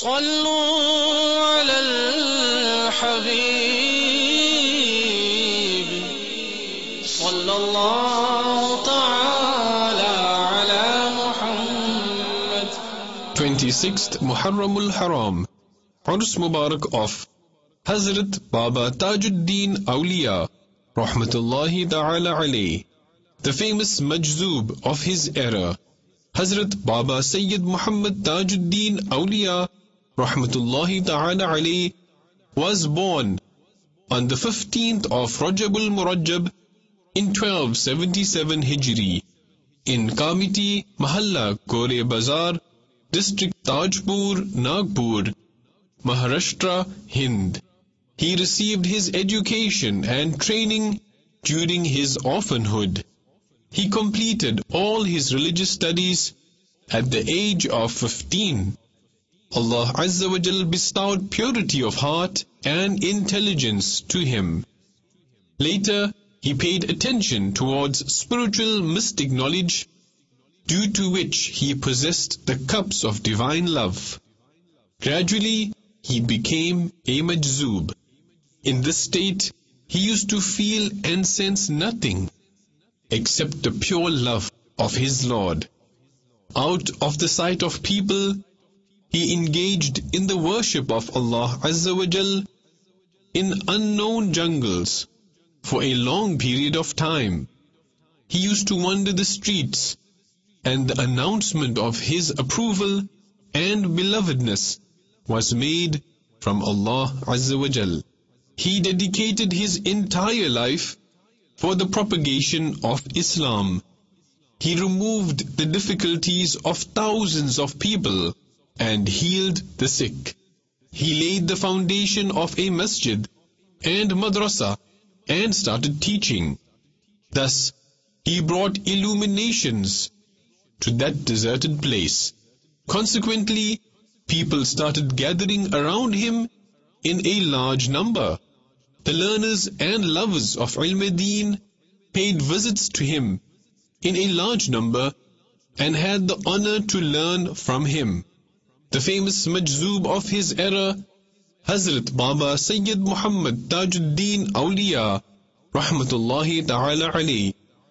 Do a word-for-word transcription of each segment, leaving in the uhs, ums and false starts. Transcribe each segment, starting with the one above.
صلوا على الحبيب صلى الله تعالى على محمد. twenty-sixth Muharram al-Haram, Urs Mubarak of Hazrat Baba Tajuddin Awliya Rahmatullahi Ta'ala alayh, the famous Majzoob of his era, Hazrat Baba Sayyid Muhammad Tajuddin Awliya Rahmatullahi Ta'ala alayh, was born on the fifteenth of Rajabul Murajjab in twelve seventy-seven Hijri in Kamiti Mahalla Kore Bazar, District Tajpur, Nagpur, Maharashtra, Hind. He received his education and training during his orphanhood. He completed all his religious studies at the age of fifteen. Allah Azza wa Jal bestowed purity of heart and intelligence to him. Later, he paid attention towards spiritual mystic knowledge, due to which he possessed the cups of divine love. Gradually, he became a majzoob. In this state, he used to feel and sense nothing except the pure love of his Lord. Out of the sight of people, he engaged in the worship of Allah Azza wa Jal in unknown jungles for a long period of time. He used to wander the streets, and the announcement of his approval and belovedness was made from Allah Azza wa Jal. He dedicated his entire life for the propagation of Islam. He removed the difficulties of thousands of people and healed the sick. He laid the foundation of a masjid and madrasa and started teaching. Thus, he brought illuminations to that deserted place. Consequently, people started gathering around him in a large number. The learners and lovers of Ilm-e-Deen paid visits to him in a large number and had the honor to learn from him. The famous Majzoob of his era, Hazrat Baba Sayyid Muhammad Tajuddin Awliya Rahmatullahi Ta'ala alayh,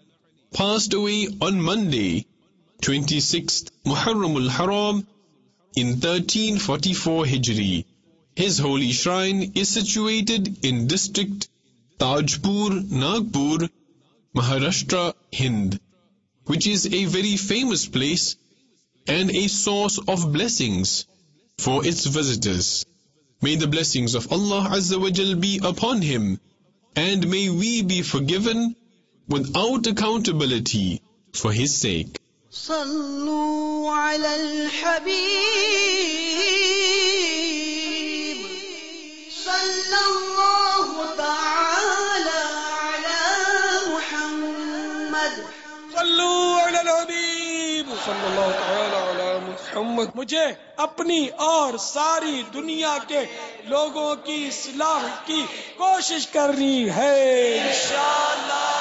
passed away on Monday, twenty-sixth Muharram al-Haram in thirteen forty-four Hijri. His holy shrine is situated in district Tajpur, Nagpur, Maharashtra, Hind, which is a very famous place and a source of blessings for its visitors. May the blessings of Allah Azza wa Jal be upon him, and may we be forgiven without accountability for his sake. صلوا على الحبيب صلى الله تعالى على محمد. صلوا على الحبيب صلى الله تعالى على محمد. मुझे अपनी और सारी दुनिया के लोगों की इस्लाह की कोशिश करनी है इंशाअल्लाह.